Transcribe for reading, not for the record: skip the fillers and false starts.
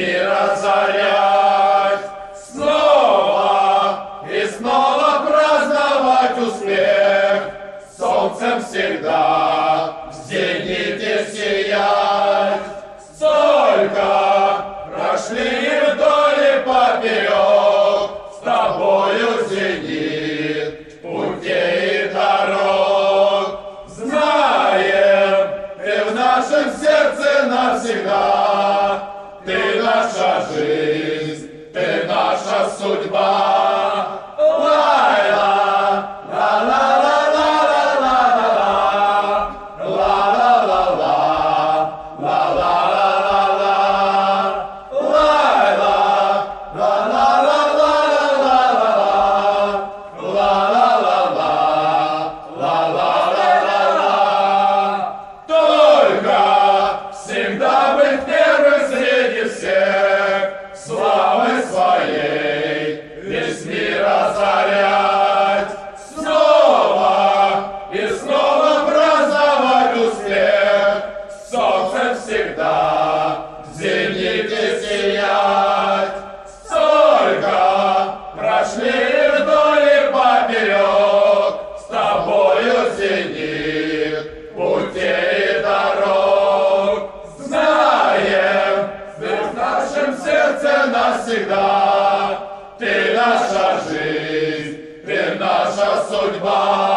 мир озарять, снова и снова праздновать успех, солнцем всегда в зените сиять. Столько прошли вдоль и поперек, с тобою зенит путей и дорог. Знаем, ты в нашем сердце навсегда, ты наша жизнь, ты наша судьба. Лайла, всегда быть первым среди всех, славой своей весь мир озарять, снова и снова праздновать успех, солнце всегда в зените сиять. Столько прошли вдоль и поперек, с тобою зенит путей и дорог. Знаем, ты в нашем сердце навсегда, ты наша жизнь, ты наша судьба.